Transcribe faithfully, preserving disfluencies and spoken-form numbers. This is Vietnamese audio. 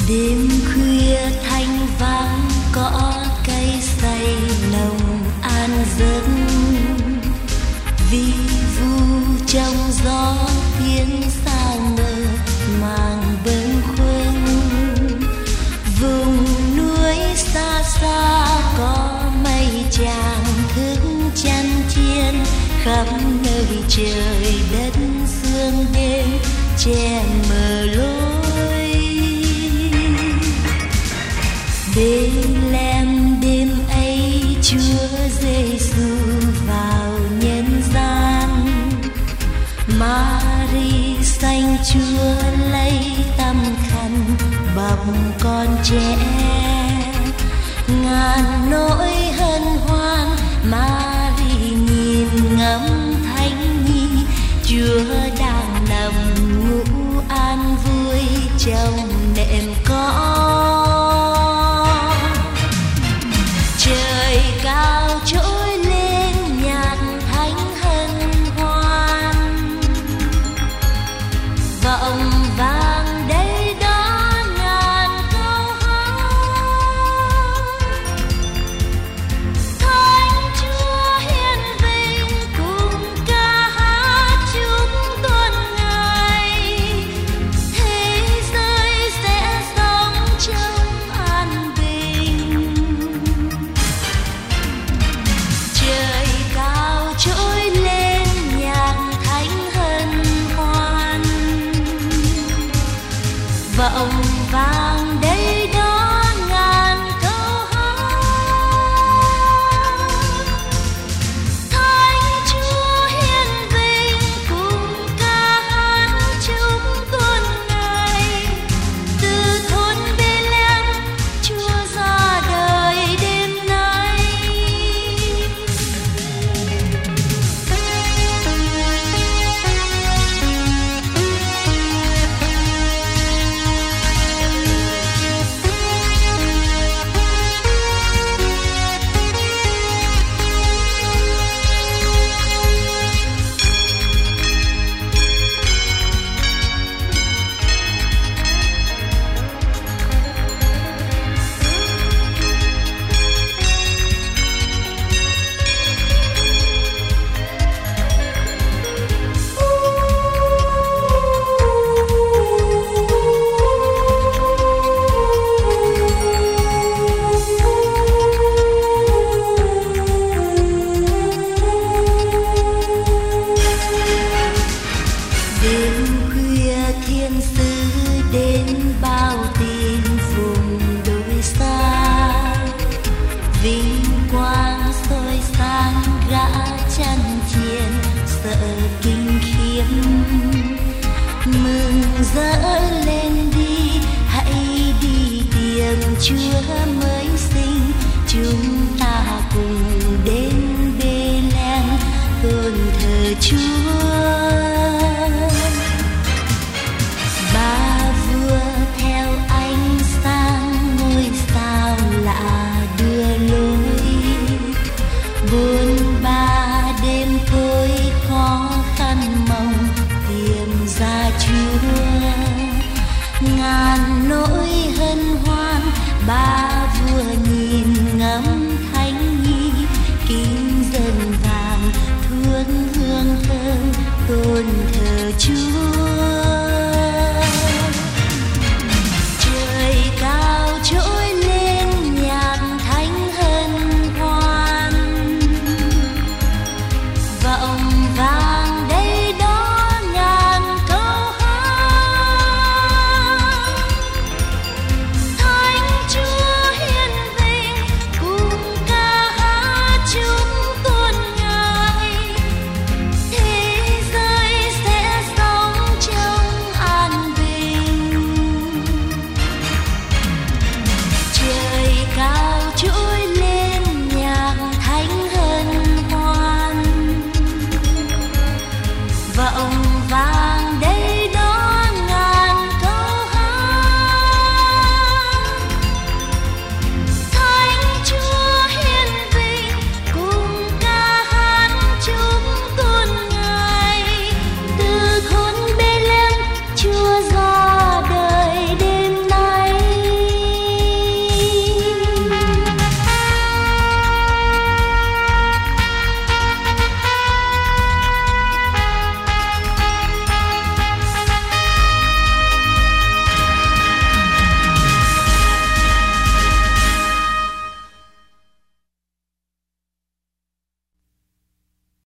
Đêm khuya thanh vắng cỏ cây say lòng an giấc, vi vu trong gió tiếng sao mơ màng bâng khuâng. Vùng núi xa xa có mây tràng thức chăn chiên, khắp nơi trời đất sương đêm che mờ lối. Bethlehem đêm ấy Chúa Giêsu vào nhân gian, Mary xanh Chúa lấy tăm khăn bọc con trẻ. Ngàn nỗi hân hoan Mary nhìn ngắm thánh nhi, Chúa đang nằm ngủ an vui trong nệm cỏ. Trời cao trỗi lên nhạc thánh hân hoan, vọng vang đây đó ngàn câu hát. Thánh Chúa hiển vinh cùng ca hát chúc tuần ngày, thế giới sẽ sống trong an bình. Trời cao trỗi lên nhạc thánh hân hoan, vọng vang đây đó ngàn câu hát. Thánh Chúa hiển vinh cùng ca hát chúc tuần ngày, từ thôn Bethlehem Chúa ra đời đêm nay. Đêm khuya thiên sứ đến bao tin vùng đồi xa, vinh quang soi sáng gã chăn chiên sợ kinh khiếp. Mừng rỡ lên đi, hãy đi tìm Chúa mới sinh, chúng ta cùng đến Bethlehem tôn thờ Chúa. Ba vua theo ánh sáng ngôi sao lạ đưa lối, buồn ba đêm tối khó khăn mong tìm ra Chúa. Ngàn nỗi hân hoan ba vua nhìn ngắm thánh nhi, kính dân vàng thuốc hương thơm tôn thờ Chúa.